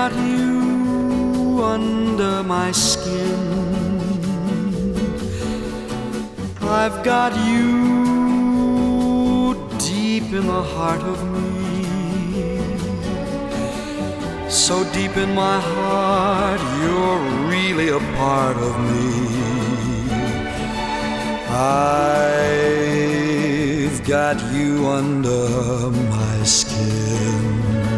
got you under my skin. I've got you deep in the heart of me. So deep in my heart, you're really a part of me. I've got you under my skin.